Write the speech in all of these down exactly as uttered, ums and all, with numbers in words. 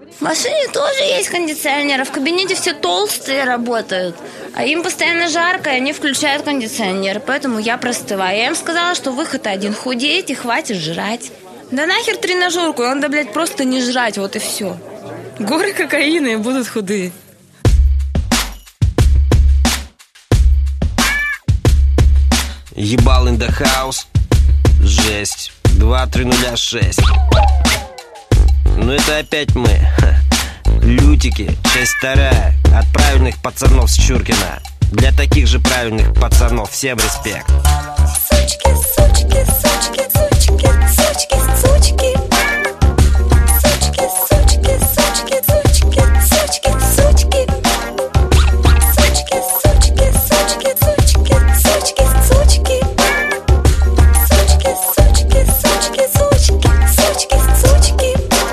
В машине тоже есть кондиционер, а в кабинете все толстые работают. А им постоянно жарко, и они включают кондиционер. Поэтому я простываю. Я им сказала, что выход один: худеть и хватит жрать. Да нахер тренажерку, надо, блядь, просто не жрать, вот и все. Горы кокаина и будут худые. Ебал in the house. Жесть. два три нуля шесть. Ну это опять мы. Лютики, часть вторая. От правильных пацанов с Чуркина. Для таких же правильных пацанов всем респект. Сучки, сучки, сучки, сучки, сучки, сучки. Сучки, сучки, сучки, сучки, сучки, сучки. Сучки, сучки, сучки, сучки, сучки, сучки. Сучки, сучки, сучки, сучки, сучки, сучки.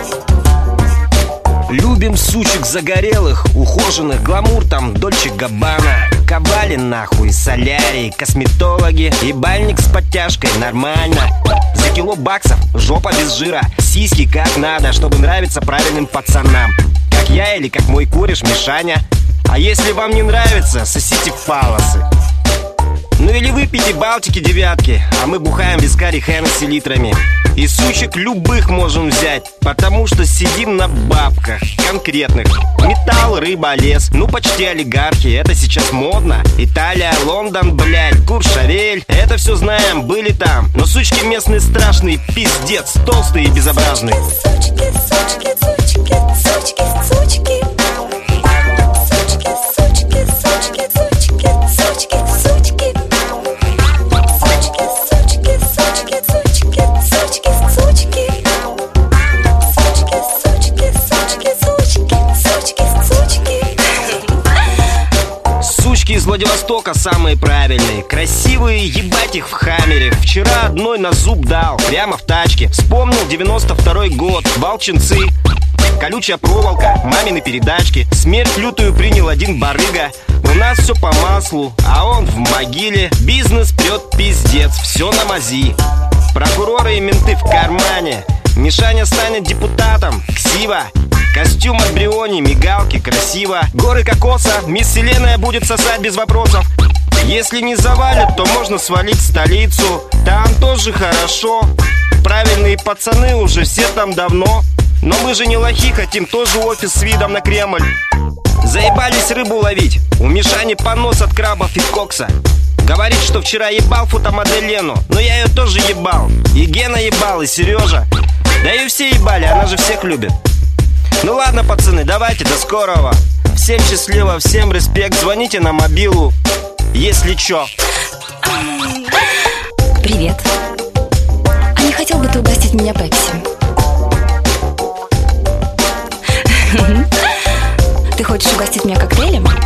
Любим сучек загорелых, ухоженных, гламур там, Дольче Габбана. Кавали нахуй, солярий, косметологи и бальник с подтяжкой, нормально. За кило баксов, жопа без жира, сиськи как надо, чтобы нравиться правильным пацанам. Как я или как мой кореш Мишаня. А если вам не нравится, сосите фалосы. Ну или выпейте Балтики девятки, а мы бухаем вискарь Хеннесси литрами. И сучек любых можем взять, потому что сидим на бабках конкретных. Металл, рыба, лес, ну почти олигархи, это сейчас модно. Италия, Лондон, блядь, Куршавель, это все знаем, были там. Но сучки местные страшные, пиздец, толстые и безобразные. Сучки, сучки, сучки, сучки, сучки. Сучки, сучки, сучки, сучки, сучки, сучки. Сучки, сучки, сучки, сучки, сучки, сучки. Сучки, сучки, сучки, сучки, сучки, сучки. Сучки из Владивостока самые правильные, красивые, ебать их в хаммере. Вчера одной на зуб дал, прямо в тачке. Вспомнил девяносто второй год, Балчинцы, колючая проволока, мамины передачки. Смерть лютую принял один барыга. У нас все по маслу, а он в могиле. Бизнес прет пиздец, все на мази. Прокуроры и менты в кармане. Мишаня станет депутатом, ксива. Костюм от Бриони, мигалки, красиво. Горы кокоса, мисс Вселенная будет сосать без вопросов. Если не завалят, то можно свалить в столицу. Там тоже хорошо. Правильные пацаны уже все там давно. Но мы же не лохи, хотим тоже офис с видом на Кремль. Заебались рыбу ловить. У Мишани понос от крабов и кокса. Говорит, что вчера ебал фотомодель Лену. Но я ее тоже ебал. И Гена ебал, и Сережа. Да и все ебали, она же всех любит. Ну ладно, пацаны, давайте, до скорого. Всем счастливо, всем респект. Звоните на мобилу, если чё. Привет. А не хотел бы ты угостить меня пепси? Ты хочешь угостить меня коктейлем?